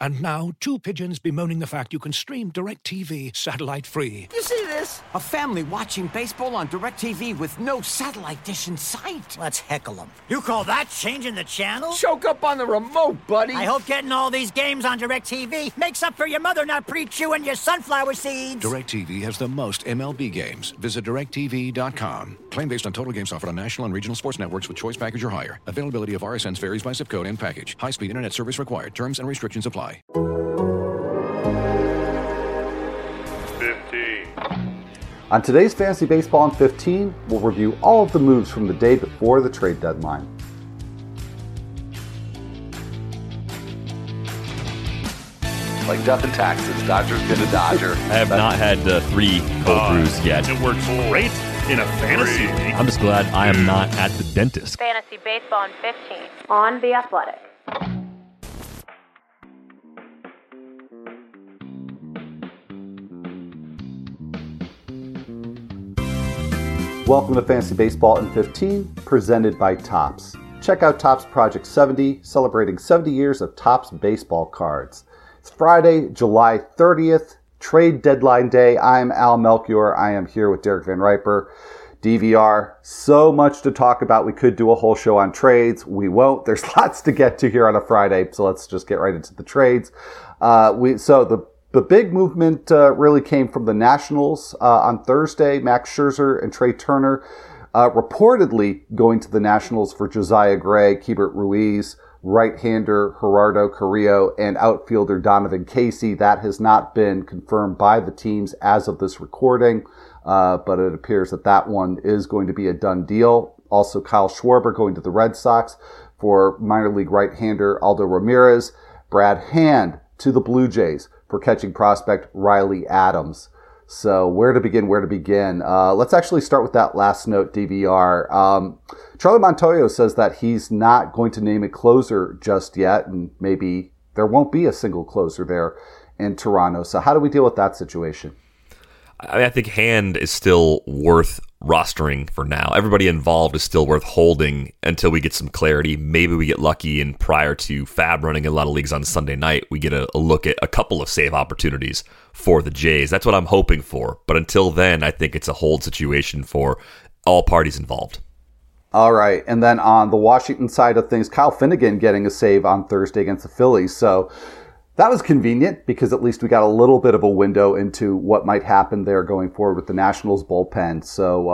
And now, two pigeons bemoaning the fact you can stream DirecTV satellite-free. You see this? A family watching baseball on DirecTV with no satellite dish in sight. Let's heckle them. You call that changing the channel? Choke up on the remote, buddy. I hope getting all these games on DirecTV makes up for your mother not pre-chewing your sunflower seeds. DirecTV has the most MLB games. Visit DirecTV.com. Claim based on total games offered on national and regional sports networks with choice package or higher. Availability of RSNs varies by zip code and package. High-speed internet service required. Terms and restrictions apply. 15. On today's Fantasy Baseball in 15, we'll review all of the moves from the day before the trade deadline. Like death and taxes, Dodger's been a Dodger. I have not had 3 cold brews yet. It works great in a fantasy league. I'm just glad I am not at the dentist. Fantasy Baseball in 15 on The Athletic. Welcome to Fantasy Baseball in 15, presented by Topps. Check out Topps Project 70, celebrating 70 years of Topps baseball cards. It's Friday, July 30th, trade deadline day. I'm Al Melchior. I am here with Derek Van Riper, DVR. So much to talk about. We could do a whole show on trades. We won't. There's lots to get to here on a Friday, so let's just get right into the trades. The big movement really came from the Nationals on Thursday. Max Scherzer and Trey Turner reportedly going to the Nationals for Josiah Gray, Keibert Ruiz, right-hander Gerardo Carrillo, and outfielder Donovan Casey. That has not been confirmed by the teams as of this recording, but it appears that one is going to be a done deal. Also, Kyle Schwarber going to the Red Sox for minor league right-hander Aldo Ramirez. Brad Hand to the Blue Jays for catching prospect Riley Adams. So where to begin? Let's actually start with that last note, DVR. Charlie Montoyo says that he's not going to name a closer just yet, and maybe there won't be a single closer there in Toronto. So how do we deal with that situation? I think Hand is still worth rostering for now. Everybody involved is still worth holding until we get some clarity. Maybe we get lucky, and prior to Fab running a lot of leagues on Sunday night, we get a look at a couple of save opportunities for the Jays. That's what I'm hoping for. But until then, I think it's a hold situation for all parties involved. All right. And then on the Washington side of things, Kyle Finnegan getting a save on Thursday against the Phillies. So that was convenient because at least we got a little bit of a window into what might happen there going forward with the Nationals bullpen. So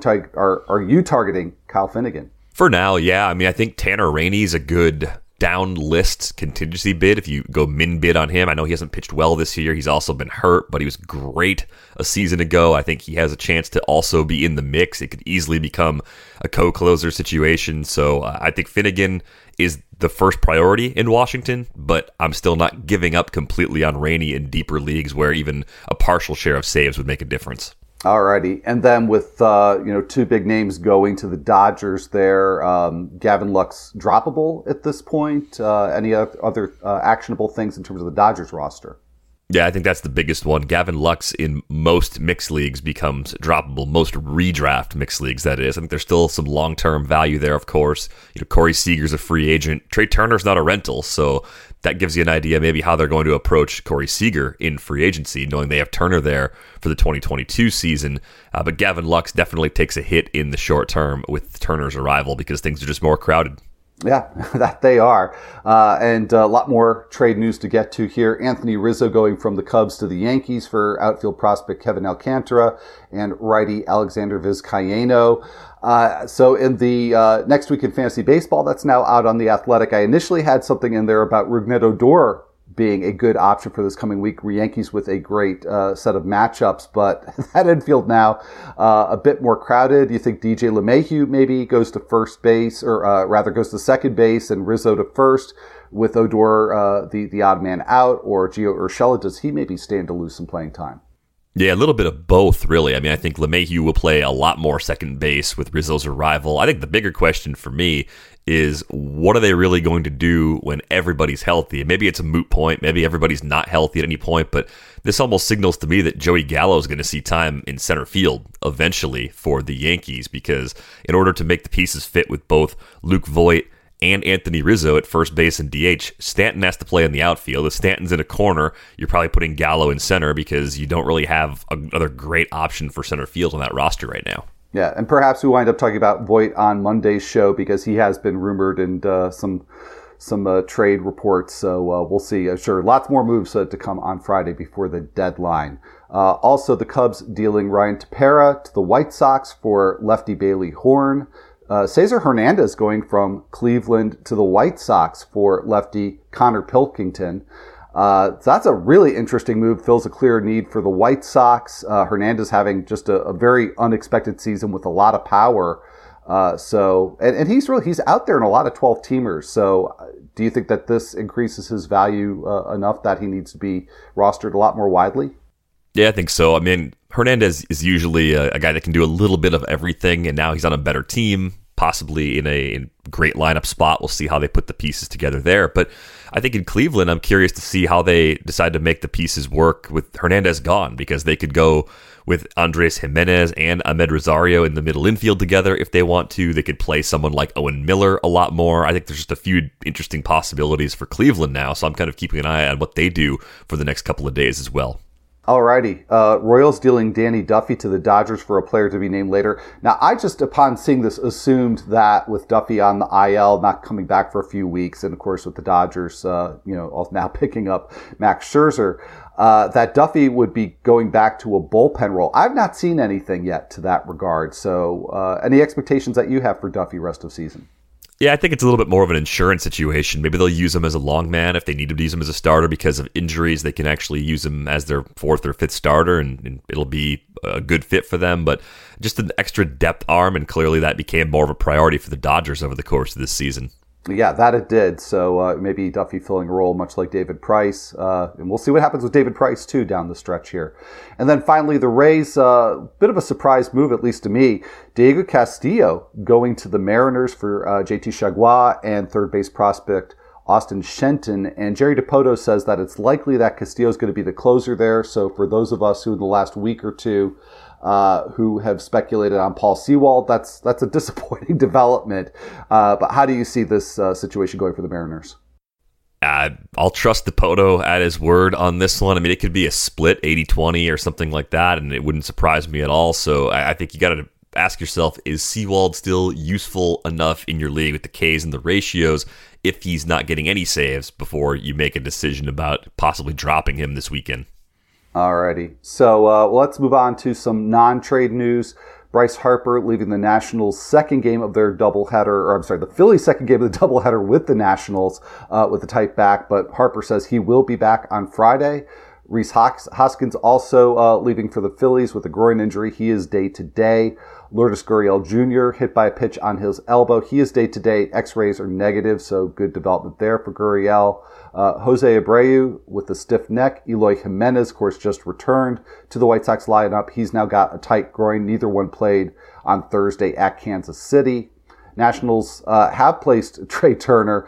are you targeting Kyle Finnegan? For now, yeah. I mean, I think Tanner Rainey is a good down list contingency bid if you go min bid on him. I know he hasn't pitched well this year. He's also been hurt, but he was great a season ago. I think he has a chance to also be in the mix. It could easily become a co-closer situation. So I think Finnegan is the first priority in Washington, but I'm still not giving up completely on Rainey in deeper leagues where even a partial share of saves would make a difference. Alrighty, and then with two big names going to the Dodgers there, Gavin Lux droppable at this point. Any other actionable things in terms of the Dodgers roster? Yeah, I think that's the biggest one. Gavin Lux in most mixed leagues becomes droppable. Most redraft mixed leagues, that is. I think there's still some long-term value there, of course. Corey Seager's a free agent. Trey Turner's not a rental, so that gives you an idea maybe how they're going to approach Corey Seager in free agency, knowing they have Turner there for the 2022 season. But Gavin Lux definitely takes a hit in the short term with Turner's arrival because things are just more crowded. Yeah, that they are. And a lot more trade news to get to here. Anthony Rizzo going from the Cubs to the Yankees for outfield prospect Kevin Alcantara and righty Alexander Vizcaino. So in the Next Week in Fantasy Baseball, that's now out on The Athletic. I initially had something in there about Rougned Odor being a good option for this coming week. Yankees with a great set of matchups, but that infield now a bit more crowded. Do you think DJ LeMahieu maybe goes to first base, or rather goes to second base and Rizzo to first with Odor the odd man out, or Gio Urshela, does he maybe stand to lose some playing time? Yeah, a little bit of both, really. I mean, I think LeMahieu will play a lot more second base with Rizzo's arrival. I think the bigger question for me is, what are they really going to do when everybody's healthy? And maybe it's a moot point. Maybe everybody's not healthy at any point, but this almost signals to me that Joey Gallo is going to see time in center field eventually for the Yankees, because in order to make the pieces fit with both Luke Voit and Anthony Rizzo at first base and DH. Stanton has to play in the outfield. If Stanton's in a corner, you're probably putting Gallo in center because you don't really have another great option for center field on that roster right now. Yeah, and perhaps we wind up talking about Voit on Monday's show because he has been rumored and some trade reports. So we'll see. I'm sure lots more moves to come on Friday before the deadline. Also, the Cubs dealing Ryan Tepera to the White Sox for lefty Bailey Horn. Cesar Hernandez going from Cleveland to the White Sox for lefty Connor Pilkington. So that's a really interesting move. Fills a clear need for the White Sox. Hernandez having just a very unexpected season with a lot of power. And he's out there in a lot of 12-teamers. So do you think that this increases his value enough that he needs to be rostered a lot more widely? Yeah, I think so. I mean, Hernandez is usually a guy that can do a little bit of everything, and now he's on a better team, possibly in a great lineup spot. We'll see how they put the pieces together there. But I think in Cleveland, I'm curious to see how they decide to make the pieces work with Hernandez gone, because they could go with Andres Jimenez and Ahmed Rosario in the middle infield together if they want to. They could play someone like Owen Miller a lot more. I think there's just a few interesting possibilities for Cleveland now, so I'm kind of keeping an eye on what they do for the next couple of days as well. Alrighty. Royals dealing Danny Duffy to the Dodgers for a player to be named later. Now, I just, upon seeing this, assumed that with Duffy on the IL, not coming back for a few weeks, and of course with the Dodgers, now picking up Max Scherzer, that Duffy would be going back to a bullpen role. I've not seen anything yet to that regard. So, any expectations that you have for Duffy rest of season? Yeah, I think it's a little bit more of an insurance situation. Maybe they'll use him as a long man if they need to use him as a starter because of injuries. They can actually use him as their fourth or fifth starter, and it'll be a good fit for them. But just an extra depth arm, and clearly that became more of a priority for the Dodgers over the course of this season. Yeah, that it did. So maybe Duffy filling a role much like David Price. And we'll see what happens with David Price, too, down the stretch here. And then finally, the Rays, bit of a surprise move, at least to me. Diego Castillo going to the Mariners for JT Chargois and third base prospect Austin Shenton. And Jerry Dipoto says that it's likely that Castillo is going to be the closer there. So for those of us who in the last week or two who have speculated on Paul Sewald, that's a disappointing development. But how do you see this situation going for the Mariners? I'll trust Dipoto at his word on this one. I mean, it could be a split 80-20 or something like that, and it wouldn't surprise me at all. So I think you got to ask yourself, is Sewald still useful enough in your league with the Ks and the ratios if he's not getting any saves before you make a decision about possibly dropping him this weekend? Alrighty. So let's move on to some non-trade news. Bryce Harper leaving the Nationals' second game of their doubleheader, the Phillies' second game of the doubleheader with the Nationals with a tight back, but Harper says he will be back on Friday. Rhys Hoskins also leaving for the Phillies with a groin injury. He is day-to-day. Lourdes Gurriel Jr. hit by a pitch on his elbow. He is day-to-day. X-rays are negative, so good development there for Gurriel. Jose Abreu with a stiff neck. Eloy Jimenez, of course, just returned to the White Sox lineup. He's now got a tight groin. Neither one played on Thursday at Kansas City. Nationals have placed Trey Turner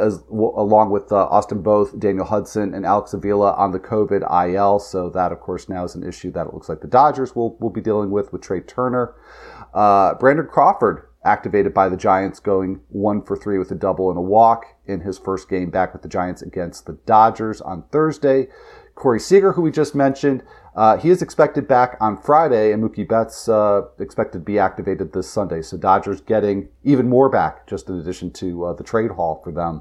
along with Austin Both, Daniel Hudson, and Alex Avila on the COVID IL. So that, of course, now is an issue that it looks like the Dodgers will be dealing with Trey Turner. Brandon Crawford activated by the Giants, going 1 for 3 with a double and a walk in his first game back with the Giants against the Dodgers on Thursday. Corey Seager, who we just mentioned, he is expected back on Friday, and Mookie Betts expected to be activated this Sunday. So Dodgers getting even more back, just in addition to the trade haul for them.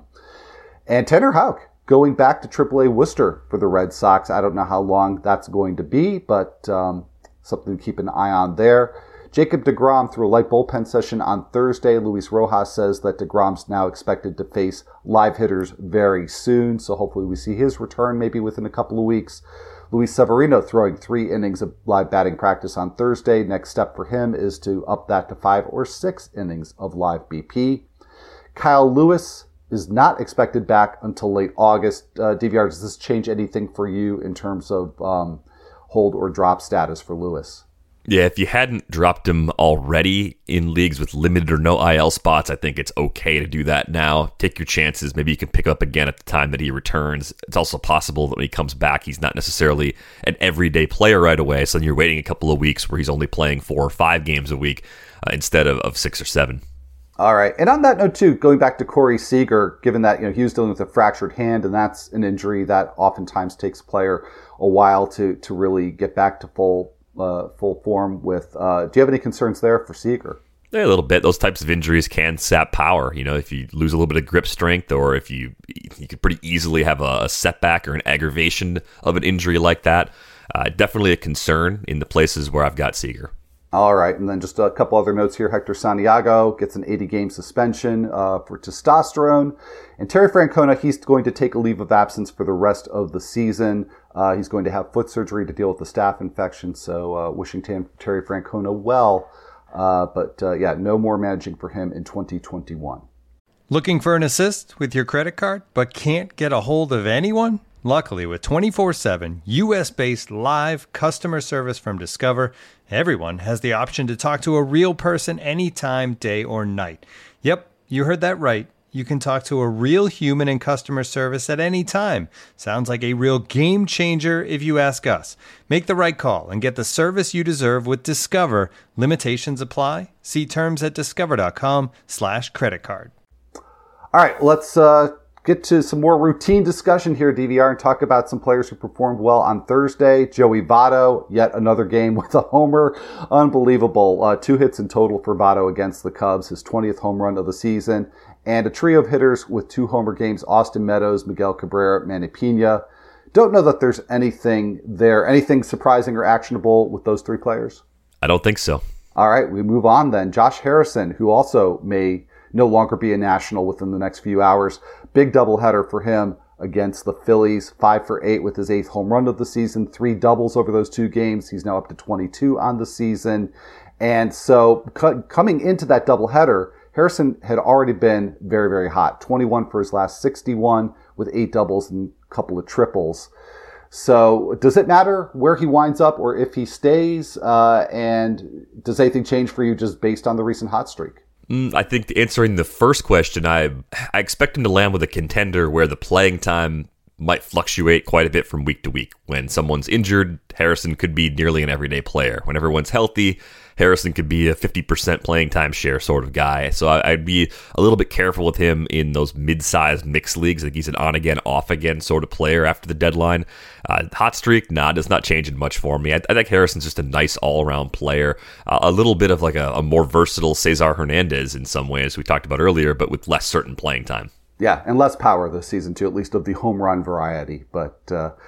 And Tanner Houck going back to AAA Worcester for the Red Sox. I don't know how long that's going to be, but something to keep an eye on there. Jacob deGrom through a light bullpen session on Thursday. Luis Rojas says that deGrom's now expected to face live hitters very soon, so hopefully we see his return maybe within a couple of weeks. Luis Severino throwing 3 innings of live batting practice on Thursday. Next step for him is to up that to 5 or 6 innings of live BP. Kyle Lewis is not expected back until late August. DVR, does this change anything for you in terms of hold or drop status for Lewis? Yeah, if you hadn't dropped him already in leagues with limited or no IL spots, I think it's okay to do that now. Take your chances. Maybe you can pick up again at the time that he returns. It's also possible that when he comes back, he's not necessarily an everyday player right away. So then you're waiting a couple of weeks where he's only playing 4 or 5 games a week instead of 6 or 7. All right. And on that note, too, going back to Corey Seager, given that he was dealing with a fractured hand, and that's an injury that oftentimes takes a player a while to really get back to full form with. Do you have any concerns there for Seager? Yeah, a little bit. Those types of injuries can sap power. If you lose a little bit of grip strength, or if you could pretty easily have a setback or an aggravation of an injury like that. Definitely a concern in the places where I've got Seager. All right, and then just a couple other notes here. Hector Santiago gets an 80-game suspension for testosterone. And Terry Francona, he's going to take a leave of absence for the rest of the season. He's going to have foot surgery to deal with the staph infection, so wishing Terry Francona well. But no more managing for him in 2021. Looking for an assist with your credit card, but can't get a hold of anyone? Luckily, with 24/7 U.S.-based live customer service from Discover, everyone has the option to talk to a real person anytime, day or night. Yep, you heard that right. You can talk to a real human in customer service at any time. Sounds like a real game changer if you ask us. Make the right call and get the service you deserve with Discover. Limitations apply. See terms at discover.com/creditcard. All right, let's get to some more routine discussion here, DVR, and talk about some players who performed well on Thursday. Joey Votto, yet another game with a homer. Unbelievable. 2 hits in total for Votto against the Cubs, his 20th home run of the season. And a trio of hitters with 2 homer games, Austin Meadows, Miguel Cabrera, Manny Pena. Don't know that there's anything surprising or actionable with those 3 players? I don't think so. All right, we move on then. Josh Harrison, who also may no longer be a National within the next few hours. Big doubleheader for him against the Phillies. 5 for 8 with his 8th home run of the season. 3 doubles over those 2 games. He's now up to 22 on the season. And so coming into that doubleheader, Harrison had already been very, very hot. 21 for his last 61 with 8 doubles and a couple of triples. So does it matter where he winds up or if he stays? And does anything change for you just based on the recent hot streak? I think answering the first question, I expect him to land with a contender where the playing time might fluctuate quite a bit from week to week. When someone's injured, Harrison could be nearly an everyday player. When everyone's healthy, Harrison could be a 50% playing time share sort of guy. So I'd be a little bit careful with him in those mid-sized mixed leagues. I think he's an on-again, off-again sort of player after the deadline. Hot streak, it's not changing much for me. I think Harrison's just a nice all-around player. A little bit of like a more versatile Cesar Hernandez in some ways we talked about earlier, but with less certain playing time. Yeah, and less power this season too, at least of the home run variety. But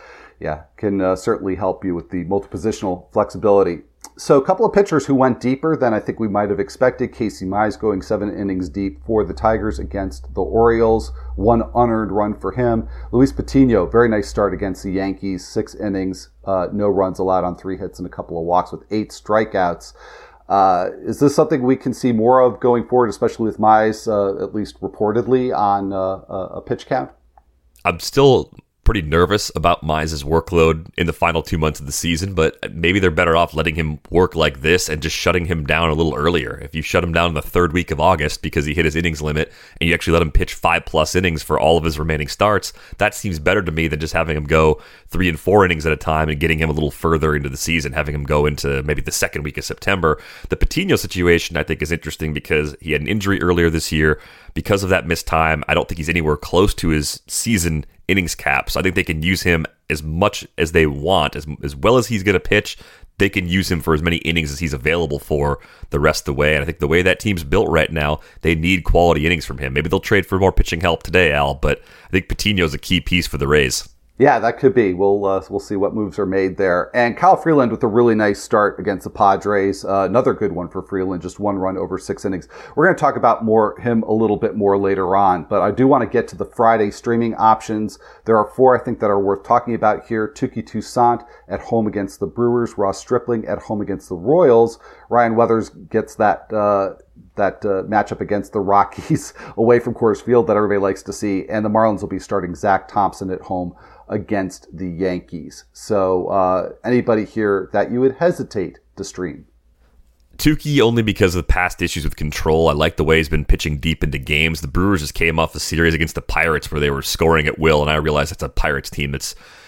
can certainly help you with the multi-positional flexibility. So a couple of pitchers who went deeper than I think we might have expected. Casey Mize going 7 innings deep for the Tigers against the Orioles. 1 unearned run for him. Luis Patino, very nice start against the Yankees. 6 innings, no runs allowed on 3 hits and a couple of walks with 8 strikeouts. Is this something we can see more of going forward, especially with Mize, at least reportedly, on a pitch count? I'm still pretty nervous about Mize's workload in the final 2 months of the season, but maybe they're better off letting him work like this and just shutting him down a little earlier. If you shut him down in the 3rd week of August because he hit his innings limit and you actually let him pitch 5+ innings for all of his remaining starts, that seems better to me than just having him go 3 and 4 innings at a time and getting him a little further into the season, having him go into maybe the 2nd week of September. The Patino situation, I think, is interesting because he had an injury earlier this year. Because of that missed time, I don't think he's anywhere close to his season innings cap. So I think they can use him as much as they want, as well as he's going to pitch. They can use him for as many innings as he's available for the rest of the way. And I think the way that team's built right now, they need quality innings from him. Maybe they'll trade for more pitching help today, Al, but I think Patino's a key piece for the Rays. Yeah, that could be. We'll see what moves are made there. And Kyle Freeland with a really nice start against the Padres. Another good one for Freeland, just 1 run over 6 innings. We're going to talk about him a little bit more later on, but I do want to get to the Friday streaming options. There are 4, I think, that are worth talking about here. Touki Toussaint at home against the Brewers. Ross Stripling at home against the Royals. Ryan Weathers gets that matchup against the Rockies away from Coors Field that everybody likes to see. And the Marlins will be starting Zach Thompson at home against the Yankees. So anybody here that you would hesitate to stream? Touki only because of the past issues with control. I like the way he's been pitching deep into games. The Brewers just came off a series against the Pirates where they were scoring at will, and I realized it's a Pirates team that's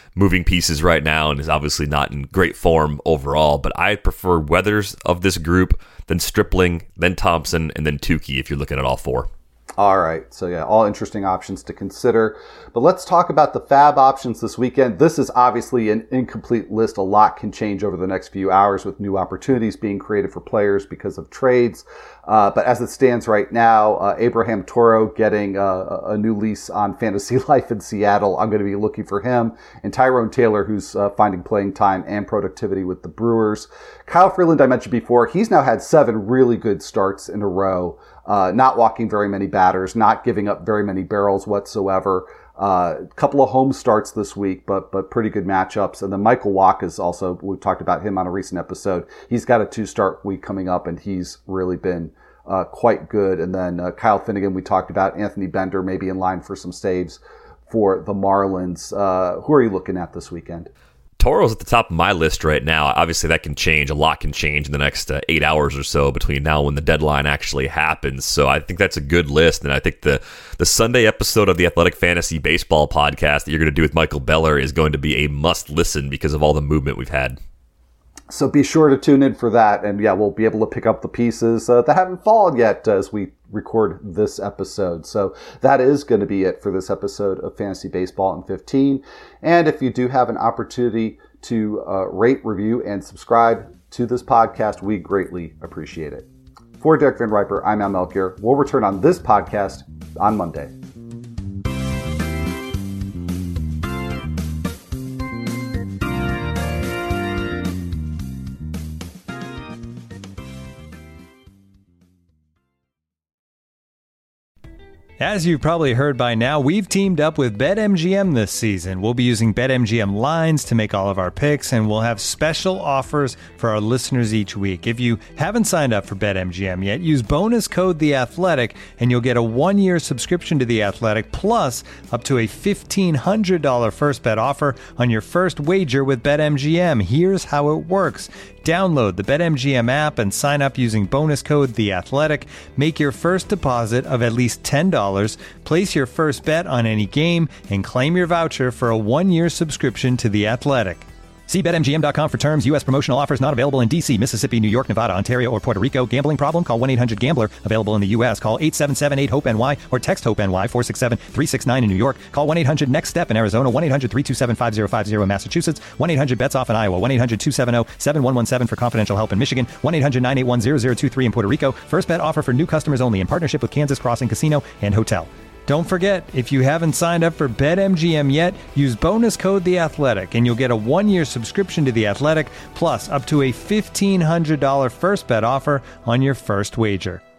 moving pieces right now and is obviously not in great form overall. But I prefer Weathers of this group, then Stripling, then Thompson, and then Tukey if you're looking at all four. All right. So, yeah, all interesting options to consider. But let's talk about the fab options this weekend. This is obviously an incomplete list. A lot can change over the next few hours with new opportunities being created for players because of trades. But as it stands right now, Abraham Toro getting a new lease on fantasy life in Seattle. I'm going to be looking for him. And Tyrone Taylor, who's finding playing time and productivity with the Brewers. Kyle Freeland, I mentioned before, he's now had 7 really good starts in a row. Not walking very many batters, not giving up very many barrels whatsoever. A couple of home starts this week, but pretty good matchups. And then Michael Wacha is also, we talked about him on a recent episode. He's got a 2-start week coming up, and he's really been quite good. And then Kyle Finnegan, we talked about. Anthony Bender maybe in line for some saves for the Marlins. Who are you looking at this weekend? Toro's at the top of my list right now. Obviously, that can change. A lot can change in the next 8 hours or so between now and when the deadline actually happens. So I think that's a good list. And I think the Sunday episode of the Athletic Fantasy Baseball podcast that you're going to do with Michael Beller is going to be a must-listen because of all the movement we've had. So be sure to tune in for that. And yeah, we'll be able to pick up the pieces that haven't fallen yet as we record this episode. So that is going to be it for this episode of Fantasy Baseball in 15. And if you do have an opportunity to rate, review, and subscribe to this podcast, we greatly appreciate it. For Derek Van Riper, I'm Al Melchior. We'll return on this podcast on Monday. As you've probably heard by now, we've teamed up with BetMGM this season. We'll be using BetMGM lines to make all of our picks, and we'll have special offers for our listeners each week. If you haven't signed up for BetMGM yet, use bonus code The Athletic, and you'll get a 1-year subscription to The Athletic, plus up to a $1,500 first bet offer on your first wager with BetMGM. Here's how it works. Download the BetMGM app and sign up using bonus code The Athletic. Make your first deposit of at least $10. Place your first bet on any game and claim your voucher for a 1-year subscription to The Athletic. See BetMGM.com for terms. U.S. promotional offers not available in D.C., Mississippi, New York, Nevada, Ontario, or Puerto Rico. Gambling problem? Call 1-800-GAMBLER. Available in the U.S. Call 877-8-HOPE-NY or text HOPE-NY 467-369 in New York. Call 1-800-NEXT-STEP in Arizona. 1-800-327-5050 in Massachusetts. 1-800-BETS-OFF in Iowa. 1-800-270-7117 for confidential help in Michigan. 1-800-981-0023 in Puerto Rico. First bet offer for new customers only in partnership with Kansas Crossing Casino and Hotel. Don't forget, if you haven't signed up for BetMGM yet, use bonus code The Athletic, and you'll get a 1-year subscription to The Athletic, plus up to a $1,500 first bet offer on your first wager.